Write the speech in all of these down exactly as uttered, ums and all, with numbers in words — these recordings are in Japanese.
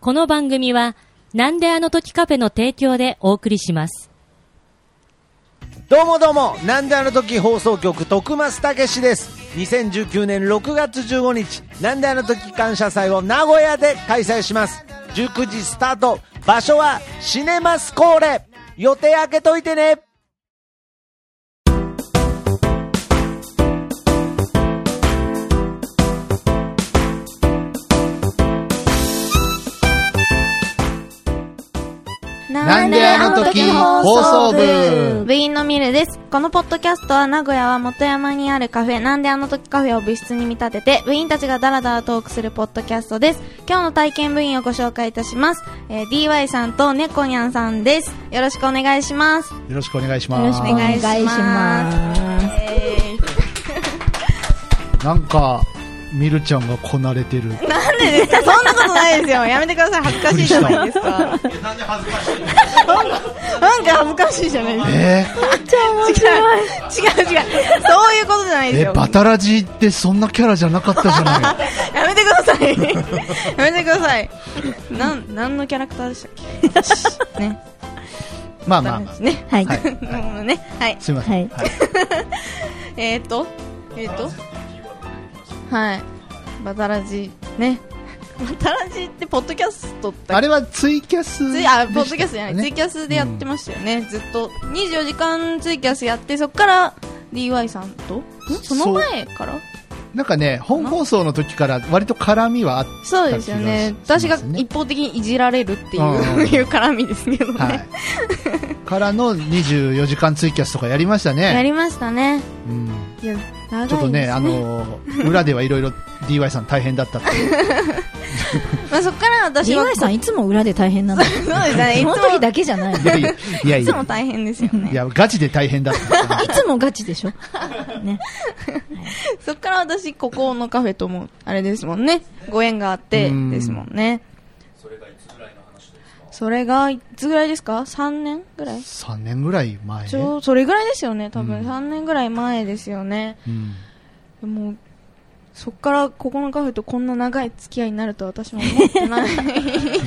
この番組はなんであの時カフェの提供でお送りします。 どうもどうも、なんであの時放送局徳増たけしです。にせんじゅうきゅうねんろくがつじゅうごにち、なんであの時感謝祭を名古屋で開催します。じゅうくじスタート、場所はシネマスコーレ。予定開けといてね。 なんであの時放送部、 部員のミルです。このポッドキャストは名古屋は元山にあるカフェなんであの時カフェを部室に見立てて部員たちがダラダラトークするポッドキャストです。今日の体験部員をご紹介いたします。えー、ディーワイ さんとねこにゃんさんです。よろしくお願いします。 よろしくお願いします。 よろしくお願いします。えー、なんかミルちゃんがこなれてる。 なんでですか。そんなことないですよ。やめてください。恥ずかしいじゃないですか。なんで恥ずかしいなんか恥ずかしいじゃないですか。 えー、違う違う違う、そういうことじゃないですよ。 え、バタラジってそんなキャラじゃなかったじゃないやめてくださいやめてください。なん、何のキャラクターでしたっけね。 まあまあまあね、はい、はい、ね、はい、 すみません、はい、 えーっとえーっとはい、バタラジね。バタラジってポッドキャストってあれはツイキャス、 ね、あ、ポッドキャストじゃない、ツイキャスでやってましたよね、うん、ずっとにじゅうよじかんツイキャスやって、そこから ディーワイ さんとその前からなんかね、本放送の時から割と絡みはあった気がしますね。 そうですよね。私が一方的にいじられるっていう、うん、いう絡みですけどね、はい、 からのにじゅうよじかんツイキャスとかやりましたね。 やりましたね、 うん、 いや長いですね。 ちょっとね、あの裏ではいろいろ ディーワイ さん大変だったってまあそこから私はディーワイ さんいつも裏で大変なの。そうですね。 その時だけじゃない。 いやいやいやいつも大変ですよね。 いやガチで大変だった。 いつもガチでしょ。ね。 そこから私ここのカフェともあれですもんね。ご縁があってですもんね。 それがいつぐらいの話ですか。 それがいつぐらいですか。さんねんぐらい。 さんねんぐらい前。 ちょそれぐらいですよね。多分さんねんぐらい前ですよね。うん、もうそっからここのカフェとこんな長い付き合いになると私も思ってないね、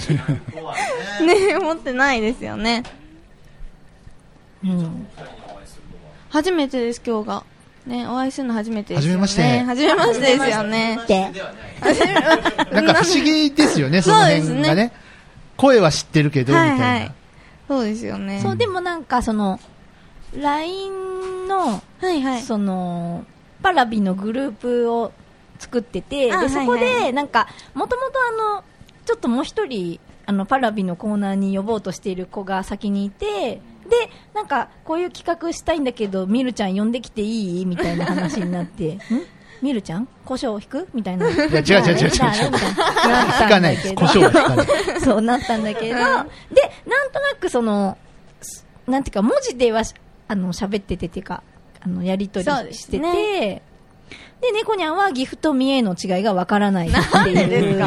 思ってないですよね、うん、初めてです。今日がね、お会いするの初めてですよね。 初めまして。 初めましてですよね。 なんか不思議ですよね、その辺が ね, ね声は知ってるけど、はいはい、みたいな。 そうですよね。 そう、でもなんかその ライン の、はいはい、そのパラビのグループを作ってて、でそこでなんかもともとあのちょっともう一人あのパラビのコーナーに呼ぼうとしている子が先にいて、でなんかこういう企画したいんだけどミルちゃん呼んできていいみたいな話になってんミルちゃん胡椒を引くみたいな。いや違う違う違う違う引かないです。胡椒は引かないそうなったんだけど、でなんとなくそのなんていうか文字ではあの喋ってててかあのやり取りしてて、で、猫にゃんは岐阜と三重の違いがわからないっていう。なんでですか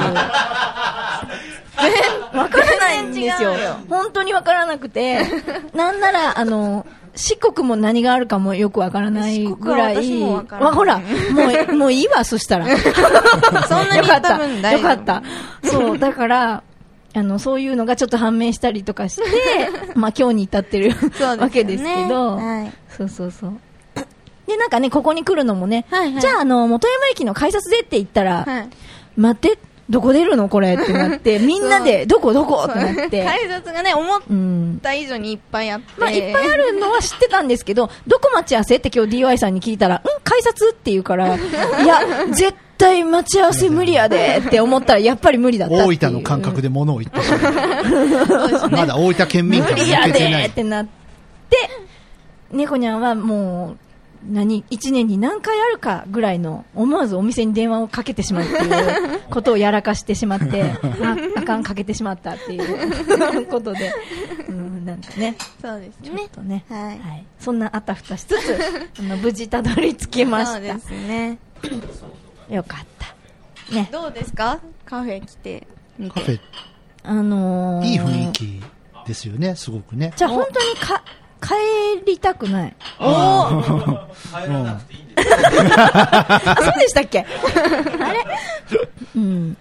わからないんですよ。本当にわからなくて、なんなら、あの、四国も何があるかもよくわからないぐらい。わほら、もう、もういいわ、そしたら。 そんなに多分大丈夫。 よかった。そう、だから、あの、そういうのがちょっと判明したりとかして、まあ今日に至ってるわけですけど、はい、そうそうそう。でなんかね、ここに来るのもね、はいはい、じゃあ、あの元山駅の改札でって言ったら、はい、待ってどこ出るのこれってなってみんなでどこどこってなって改札がね思った以上にいっぱいあって、 うんまあ、いっぱいあるのは知ってたんですけどどこ待ち合わせって今日 ディーワイ さんに聞いたらん改札って言うからいや絶対待ち合わせ無理やでって思ったらやっぱり無理だったっていう大分の感覚で物を言ってしまうまだ大分県民から抜けてない無理やでってなって猫にゃんはもう何一年に何回あるかぐらいの思わずお店に電話をかけてしまうっていうことをやらかしてしまってあ, あかんかけてしまったっていうことで、うん、なんかねそうですねちょっとね、 はいはい、そんなあたふたしつつあの無事たどり着けました。 そうですねよかったね。 どうですかカフェ来てみて。 カフェあのー、 いい雰囲気ですよねすごくね。 じゃあ本当にか帰りたくない。 おお。 帰らなくていいんです。 あ、そうでしたっけ？あれ？うん。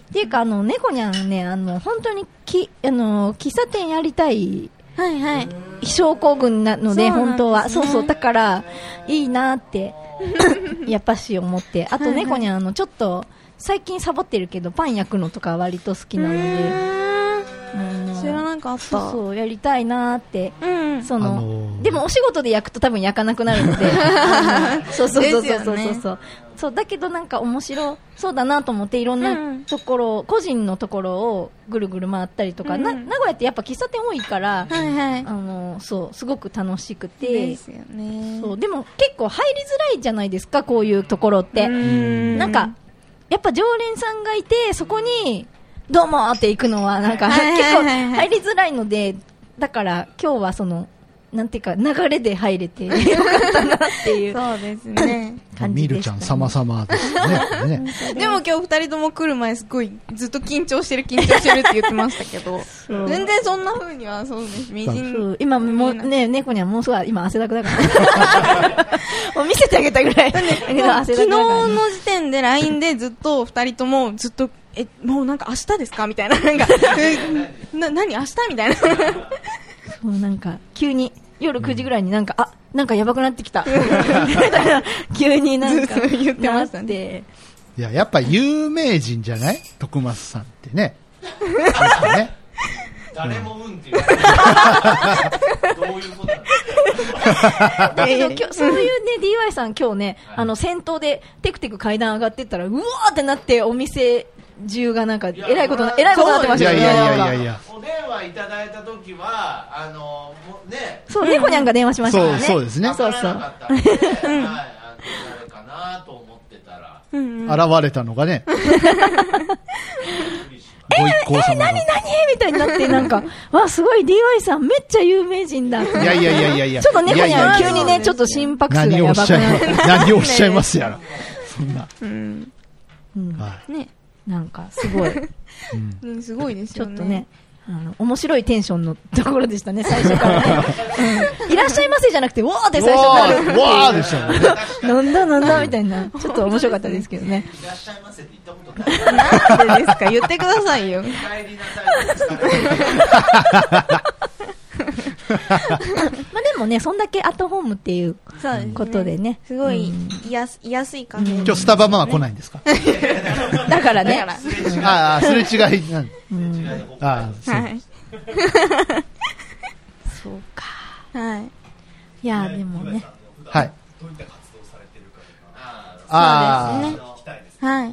っていうか、あの、猫にゃんね、あの、本当にき、あの、喫茶店やりたい、 はいはい。 症候群なので、 そうなんですね本当は。そうそう。だから、いいなって、やっぱし思って。あと、猫にゃん、あの、ちょっと、最近サボってるけど、パン焼くのとか割と好きなので、 知らなかった。 そうそう、やりたいなって。 うん。 その、 あのー、 でもお仕事で焼くと多分焼かなくなるので。そうそうそうそうそうそう、 ですよね。 そうだけどなんか面白そうだなと思っていろんなところ、うん、個人のところをぐるぐる回ったりとか、うん、な名古屋ってやっぱ喫茶店多いから、 はいはい、 あのそうすごく楽しくてですよね。 そうでも結構入りづらいじゃないですか、こういうところって。んなんかやっぱ常連さんがいてそこにどうもって行くのはなんか結構入りづらいので、だから今日はそのなんていうか流れで入れてよかったなっていうそうですね感じでしたね。 みるちゃん様々ですね。ねでも今日二人とも来る前すごいずっと緊張してる緊張してるって言ってましたけど全然そんな風にはそうですみじん今もうね猫にはもうすぐ今汗だくだからもう見せてあげたぐらい昨日の時点で ライン でずっと二人ともずっとえもうなんか明日ですかみたいななんかな何明日みたいなそうなんか急に夜くじぐらいになんか、うん、あなんかやばくなってきた急になんか言ってましたね。 いややっぱ有名人じゃない徳松さんってね。ね誰もうんって言わないどういうことなのだけど今日そういうね ディーワイ さん今日ね、はい、あの先頭でテクテク階段上がってったらうわーってなってお店中がなんかえらいことなえらいことになってましたよね。 いやいやいやいやいやお電話いただいた時はあのねそう猫にゃんが電話しましたからね。 そうそうですね。 そうそう。はい、あの誰かなと思ってたら、 うんうん、現れたのがね。 えー、えー、何何みたいになってなんかわすごい ディーワイ さんめっちゃ有名人だ。いやいやいやいやいや。 ちょっと猫にゃん急にねちょっと心拍数がやばくなって。 何をおっしゃいますやろ。そんな。 うんうんはい、ね。 なんかすごい、 うん、すごいですよね。 ちょっとねあの面白いテンションのところでしたね最初からね、うん、いらっしゃいませせじゃなくてわーって最初になるわーでしょなんだなんだみたいなちょっと面白かったですけどね。 いらっしゃいませって言ったことないなんでですか言ってくださいよ。 帰りなさいまあでもねそんだけアットホームっていうことでねすごい居やすいカフェ。 今日スタバマは来ないんですか。 だからねああすれ違いなんああはいそうかはいいやでもねはいどういった活動されてるかとかあそうですねはい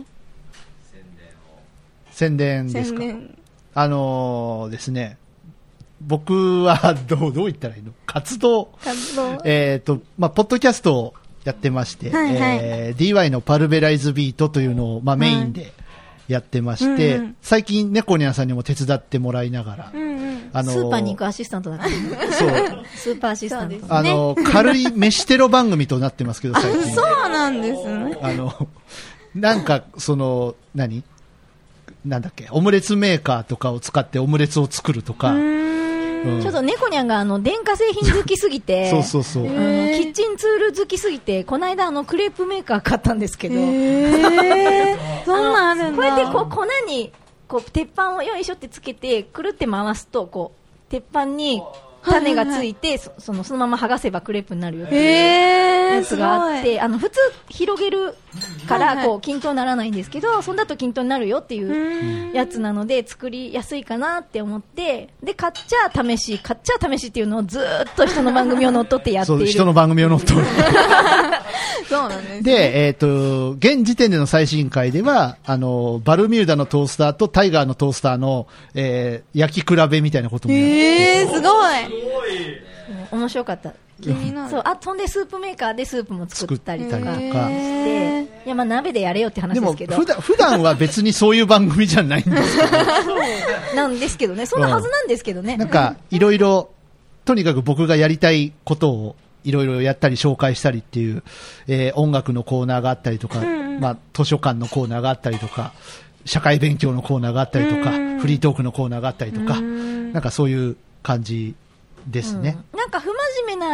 宣伝ですか。あのー、ですね僕はどうどう言ったらいいの活動活動えっ、ー、とまあポッドキャストをやってまして、 はいはいえー、ディーワイ のパルベライズビートというのをまあメインでやってまして、 うんうん、 最近猫ニャンさんにも手伝ってもらいながら、 うんうんあのー、 スーパーに行くアシスタントだからそうスーパーアシスタント、ね、 あのー、軽い飯テロ番組となってますけど最近そうなんですね。 あのなんかその何なんだっけオムレツメーカーとかを使ってオムレツを作るとか、うん、 ちょっと猫ニャンがあの電化製品好きすぎてそうそうそう、 あのキッチンツール好きすぎてこの間あのクレープメーカー買ったんですけど、 えー、そんなんあるんだ。 これでこう粉にこう鉄板をよいしょってつけてくるって回すとこう鉄板に種がついて、はいはいはい、そ, そのそのまま剥がせばクレープになるよっていうやつがあって、あの普通広げるからこう均等にならないんですけど、そんだと均等になるよっていうやつなので作りやすいかなって思って、で買っちゃ試し買っちゃ試しっていうのをずっと人の番組を乗っ取ってやっている。 そう人の番組を乗っ取るそうなんです、ね、 で、えっ、ー、と現時点での最新回ではあのバルミューダのトースターとタイガーのトースターの、えー、焼き比べみたいなこともやって、 えー、すごい面白かった。 気になる。 そう、あ、そんでスープメーカーでスープも作ったりとかして、いやまあ鍋でやれよって話ですけど。 でも普段普段は別にそういう番組じゃないんですけど。 なんですけどね、そんなはずなんですけどね。 うん、なんかいろいろとにかく僕がやりたいことをいろいろやったり紹介したりっていう、えー、音楽のコーナーがあったりとか、うんうん、まあ図書館のコーナーがあったりとか。社会勉強のコーナーがあったりとか、フリートークのコーナーがあったりとか、なんかそういう感じですね。 うん、なんか不真面目な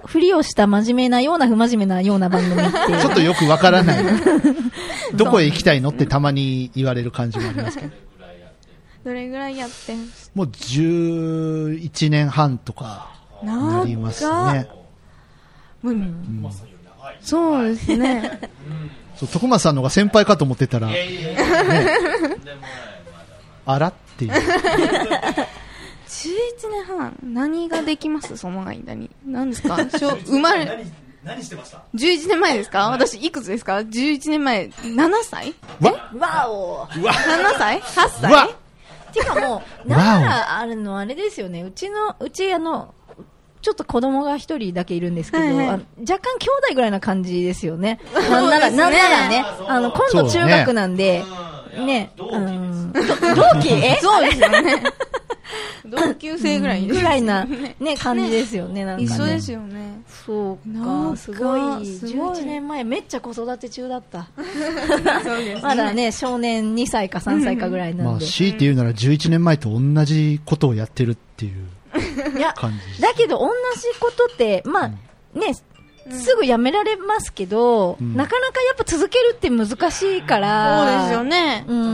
ふりをした真面目なような不真面目なような番組って。 ちょっとよくわからない。どこへ行きたいのってたまに言われる感じもありますけど。 どれぐらいやってんもうじゅういちねんはんとかなりますね。 うん、そうですね。 そう、徳松さんの方が先輩かと思ってたら、ね、あらっていう。じゅういちねんはん、何ができますその間に。何ですか生まれ、何、何してました ?じゅういち 年前ですか私いくつですか ?じゅういち 年前、ななさいわわお !ななさい ?はっ 歳わていうかもう、なんならあるのあれですよね。うちの、うちあの、ちょっと子供が一人だけいるんですけど、はいはい、あ若干兄弟ぐらいな感じですよね。なんなら、ね、なんならね、あの、今度中学なんで、ね、ねうん、同期えそうですよね。同級生ぐらい、 うん、ぐらいな、ね、感じですよね、なんかね。 一緒ですよね。 そうか、すごい。じゅういちねんまえ、めっちゃ子育て中だった。そうですね、まだね、少年にさいかさんさいかぐらいなんで。 まあ、強いて言うならじゅういちねんまえと同じことをやってるっていう感じ。 だけど、同じことって、まあ、うん、ね、すぐやめられますけど、うん、なかなかやっぱ続けるって難しいから。 そうですよね。 うん。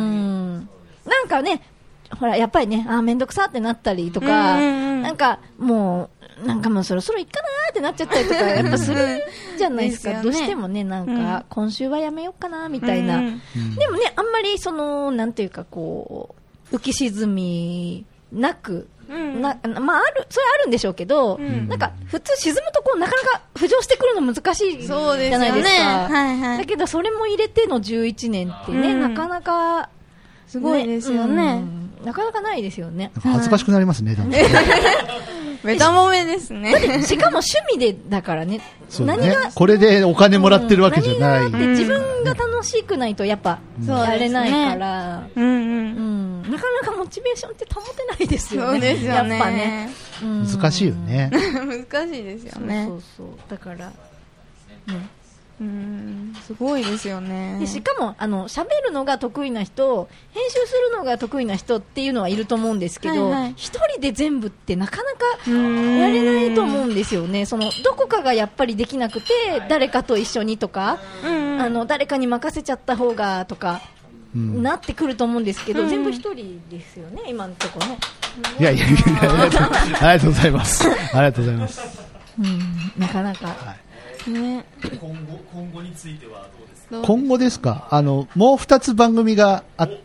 なんかね、ほら、やっぱりね、あーめんどくさってなったりとか、うんうんうん、なんかもう、なんかもうそろそろいっかなーってなっちゃったりとか、やっぱするじゃないですか。ですよね、どうしてもね、なんか、うん、今週はやめようかな、みたいな、うんうん。でもね、あんまりその、なんていうかこう、浮き沈みなく、うん、なまあ、ある、それあるんでしょうけど、うん、なんか、普通沈むとこう、なかなか浮上してくるの難しいじゃないですか。そうですよね。はいはい。だけど、それも入れてのじゅういちねんってね、うん、なかなか、 すごいですよね、うん。 なかなかないですよね。 恥ずかしくなりますね、だんだん。 めたもめですね。 しかも趣味でだからね。 そうね、何がこれでお金もらってるわけじゃない。うん、 自分が楽しくないとやっぱやれないから、うんうんうん、なかなかモチベーションって保てないですよね。 そうですよね。 やっぱね。 うん、難しいよね。 難しいですよね。 そうそうそう。だから、うんうーんすごいですよね。 でしかもあの喋るのが得意な人、編集するのが得意な人っていうのはいると思うんですけど、はいはい、一人で全部ってなかなかやれないと思うんですよね。そのどこかがやっぱりできなくて誰かと一緒にとか、うんうん、あの誰かに任せちゃった方がとか、うん、なってくると思うんですけど、うん、全部一人ですよね今のところね。 いやいやいやありがとうございますありがとうございます、 うん、なかなか、はいね、今後、今後についてはどうですか？ 今後ですか？あの、もう二つ番組があって、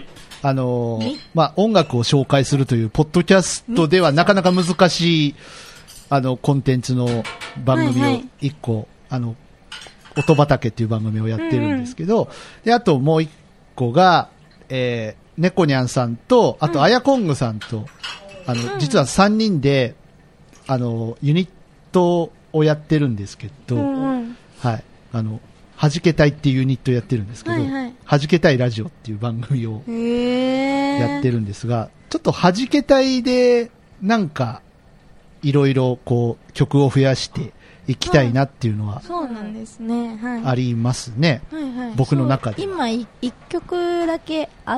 あの、まあ、音楽を紹介するというポッドキャストではなかなか難しい、あの、コンテンツの番組を一個、はいはい、あの、音畑っていう番組をやってるんですけど、うんうん、で、あともう一個が、えー、猫にゃんさんと、あと、あやこんぐさんと、あの、うん、実は三人で、あの、ユニットをやってるんですけど、うんうん、はい、あの、はじけたいっていうユニットをやってるんですけど、はいはい、はじけたいラジオっていう番組をやってるんですが、ちょっとはじけたいで、なんか、いろいろこう、曲を増やしていきたいなっていうのは、 そうなんですね。はい。 ありますね。はいはい、僕の中で。 今、一曲だけあって、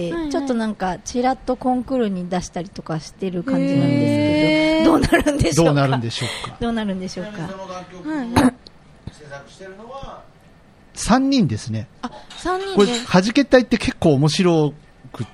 うん、ちょっとなんか、ちらっとコンクールに出したりとかしてる感じなんですけど、どうなるんでしょうか。 どうなるんでしょうか。 どうなるんでしょうか。その楽曲を制作してるのは、さんにんですね。 あ、さんにんで。 これ、はじけたいって結構面白くって、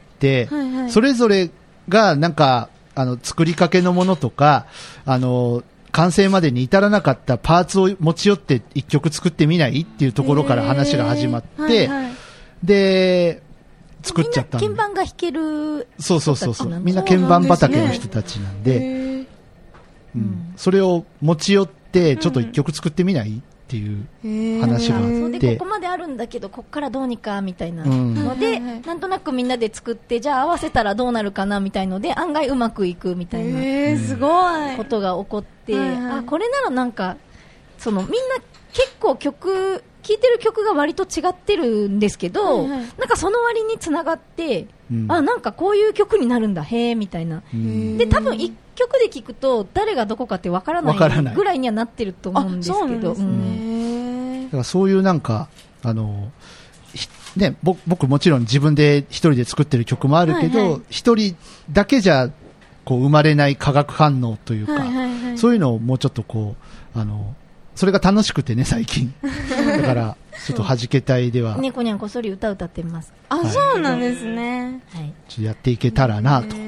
はいはい、それぞれがなんか、あの、作りかけのものとか、あの、完成までに至らなかったパーツを持ち寄って一曲作ってみないっていうところから話が始まって、はいはい、で、作っちゃったんで。 みんな鍵盤が弾ける。 そうそうそうそう。みんな鍵盤畑の人たちなんで、うんうん、それを持ち寄って、ちょっと一曲作ってみない、うんっていう話があって、 でここまであるんだけどここからどうにかみたいなので、うん、なんとなくみんなで作ってじゃあ合わせたらどうなるかなみたいので案外うまくいくみたいな、 えー、すごいことが起こって、はいはい、あこれならなんかそのみんな結構曲聴いてる曲が割と違ってるんですけど、はいはい、なんかその割につながって、うん、あなんかこういう曲になるんだへーみたいな、で多分一曲で聴くと誰がどこかってわからないぐらいにはなってると思うんですけど、そう、ね、 だからそういうなんかあのね、僕, 僕もちろん自分で一人で作ってる曲もあるけど、はいはい、一人だけじゃこう生まれない化学反応というか、はいはいはい、 そういうのをもうちょっとこう、あの、それが楽しくてね、最近。だから、ちょっと弾けたいでは。 猫にゃんこっそり歌歌ってます。 あ、はい、そうなんですね。 はい。 ちょっとやっていけたらなと。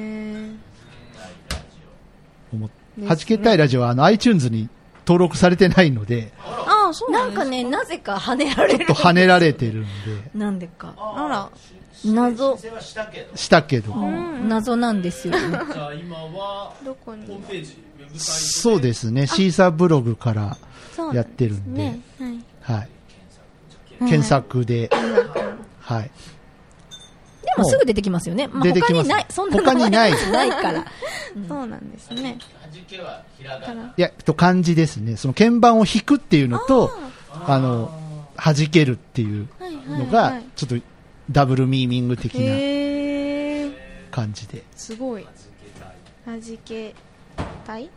思っ弾けたいラジオはあの iTunes に登録されてないので。 ああ、そうなんかね、なぜか跳ねられる。 ちょっと跳ねられてるんで。 なんでか。 あら。 謎。 したけど。 うん、謎なんですよね。 じゃあ今は、どこにホームページ、ウェブサイトで。 そうですね、シーサーブログからやってるんで。 ね、 はい。はい。検索で。はい。 でもすぐ出てきますよね。まあ、 出てきます。 他にない、そんな他にない。 ないから。 そうなんですね。 いや、と漢字ですね。その鍵盤を弾くっていうのと、あの、弾けるっていうのが、ちょっとダブルミーニング的な感じで。 すごい。弾けたい？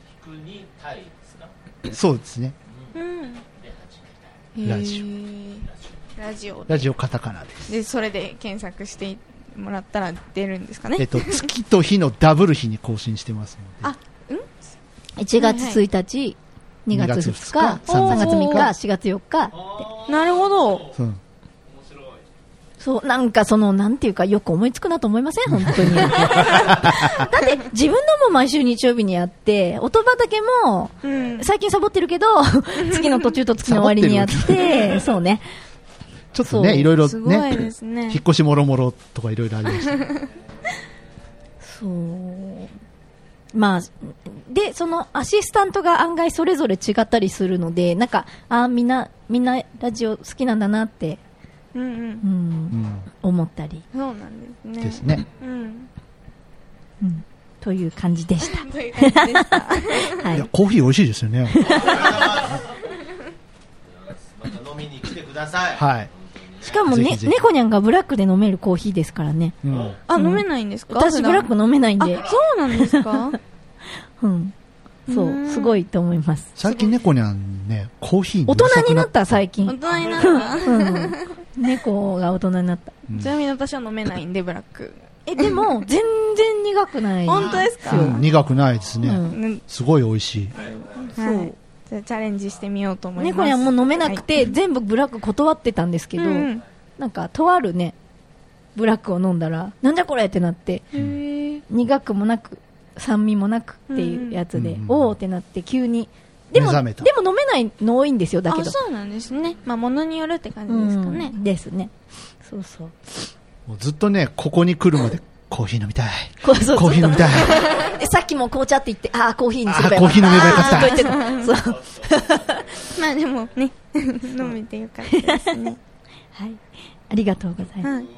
そうですね。 うん。 ラジオ。ラジオ。 ラジオカタカナです。 で、それで検索してもらったら出るんですかね。 えっと、月と日のダブル日に更新してますので。 あ、んいちがつついたち、にがつふつか、さんがつみっか、しがつよっか。 なるほど。 うん。 そう、なんかその、なんていうか、よく思いつくなと思いません本当に。だって、自分のも毎週日曜日にやって、音畑も、うん、最近サボってるけど、月の途中と月の終わりにやって、そうね。 ちょっとね、いろいろね、 すごいですね。 引っ越しもろもろとかいろいろありました。 そう。まあ、で、そのアシスタントが案外それぞれ違ったりするので、なんか、あ、みんな、みんなラジオ好きなんだなって、 うんうんうんうん思ったり。 そうなんですね。 ですね。 うんうん、という感じでした。 という感じでした。 はい、いや、コーヒー美味しいですよね。 また飲みに来てください。 はい。 しかもね、猫にゃんがブラックで飲めるコーヒーですからね。 うん、 あ、飲めないんですか？ 私ブラック飲めないんで。 あ、そうなんですか？ うん。そう、すごいと思います。 最近猫にゃんね、コーヒー大人になった最近。 大人になった。うん猫が大人になった、 うん、ちなみに私は飲めないんでブラック。 えでも全然苦くない。 本当ですか？ うん、苦くないですね、うん、すごい美味しい、 はい、そうじゃあチャレンジしてみようと思います。 猫にはもう飲めなくて、はい、全部ブラック断ってたんですけど、うん、なんかとあるねブラックを飲んだらなんじゃこれってなって、うん、苦くもなく酸味もなくっていうやつで、うん、おーってなって急にでも、でも飲めないの多いんですよ、だけど。 あ、そうなんですね。まあ、ものによるって感じですかね。 うん、ですね。そうそう。 もうずっとね、ここに来るまで、コーヒー飲みたい。コーヒー飲みたい。 さっきも紅茶って言って、ああ、コーヒーにすればよかった。コーヒー飲めばよかった。 そう。まあでもね、飲めてよかったですね。 はい。ありがとうございます。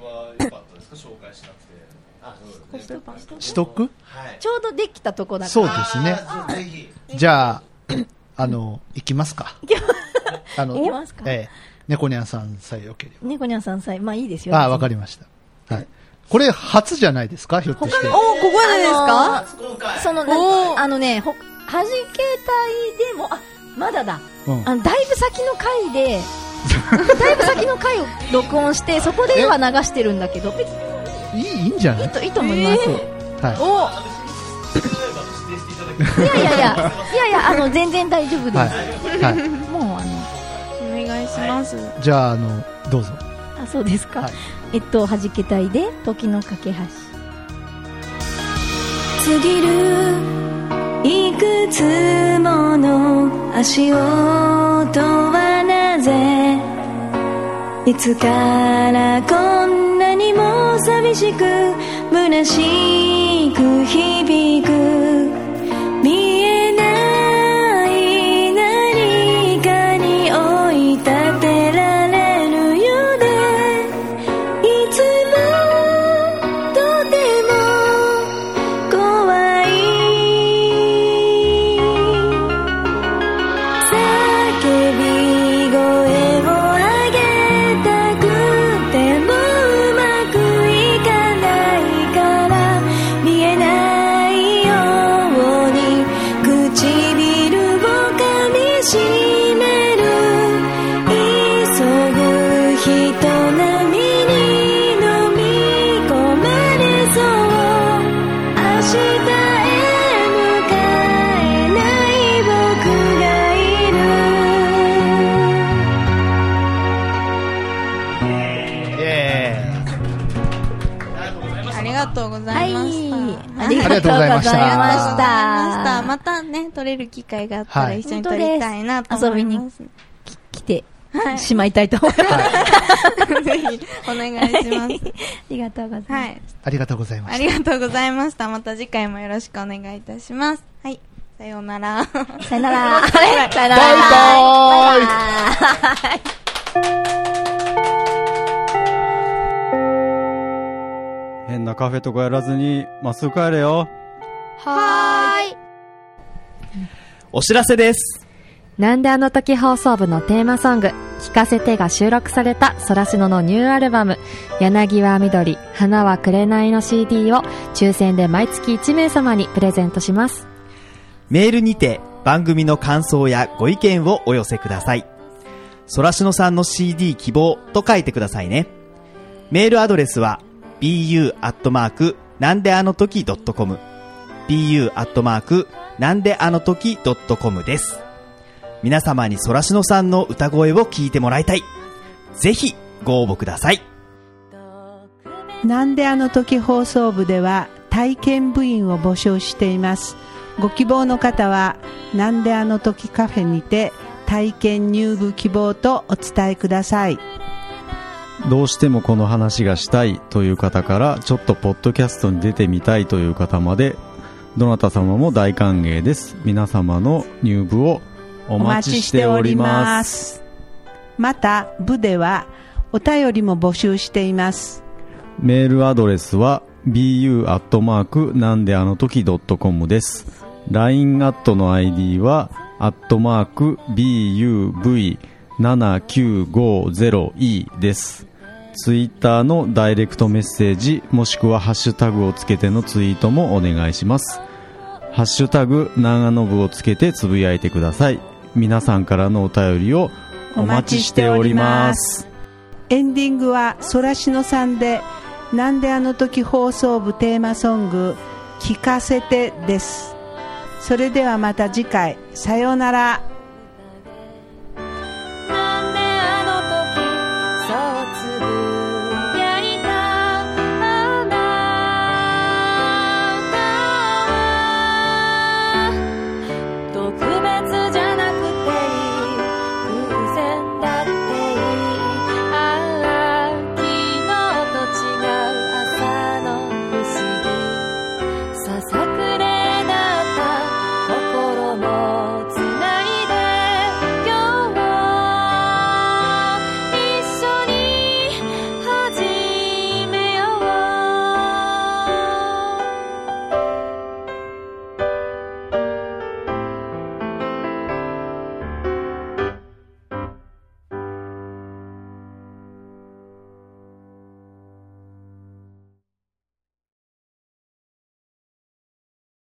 ストック？ ちょうどできたとこだから。 そうですね。じゃあ、あの、行きますか。あの、 行きますか。 ええ、猫にゃんさんさえよければ。 猫にゃんさんさえ、まあいいですよ。 ああ、わかりました。はい。これ初じゃないですか、ひょっとして。 おー、ここでですか？ あのー、その、あのね、ほ、はじけたいでも、あ、まだだ。うん、あの、だいぶ先の回で、だいぶ先の回を録音して、そこでは流してるんだけど、 いい、いいんじゃない？ いいと、いいと思います。 えー、はい。 おいやいやいや、いやいや、あの、全然大丈夫です。はい。はい、もう、あの、お願いします。 じゃあ、あの、どうぞ。 あ、そうですか。はい、えっと、はじけたいで、時の架け橋。過ぎる、いくつもの足音はなぜ、いつからこんなにも寂しく、虚しく響く、見えない何かに追い立てられるようで、いつもとても怖い、叫び声を上げたくてもうまくいかないからありがとうございました。 またね、撮れる機会があったら一緒に撮りたいなと思います。 遊びに来てしまいたいと思います。 ぜひお願いします。 ありがとうございます。はい。 ありがとうございました。 ありがとうございました。また次回もよろしくお願いいたします。はい。さようなら。 さようなら。 さようなら。 バイバーイ。 変なカフェとかやらずにまっすぐ帰れよ。 はーい。 お知らせです。 なんであの時放送部のテーマソング聞かせてが収録されたソラシノのニューアルバム柳は緑花は紅の シーディー を抽選で毎月いち名様にプレゼントします。 メールにて番組の感想やご意見をお寄せください。ソラシノさんの シーディー 希望と書いてくださいね。メールアドレスは ビーユー アットマーク なんであの時 ドットコム ビーユー アットマーク なんであの時 ドットコム です。皆様にソラシノさんの歌声を聞いてもらいたい。ぜひご応募ください。 なんであの時放送部では体験部員を募集しています。ご希望の方はなんであの時カフェにて体験入部希望とお伝えください。 どうしてもこの話がしたいという方からちょっとポッドキャストに出てみたいという方までどなた様も大歓迎です。皆様の入部をお待ちしております。 また部ではお便りも募集しています。 メールアドレスは ビーユー アットマーク なんであの時 ドットコム です。 ライン アットの アイディー はアットマーク ビーユーブイななきゅうごゼロイー です。ツイッターのダイレクトメッセージもしくはハッシュタグをつけてのツイートもお願いします。ハッシュタグ長野部をつけてつぶやいてください。皆さんからのお便りをお待ちしております。 エンディングはソラシノさんでなんであの時放送部テーマソング聞かせてです。それではまた次回、さようなら。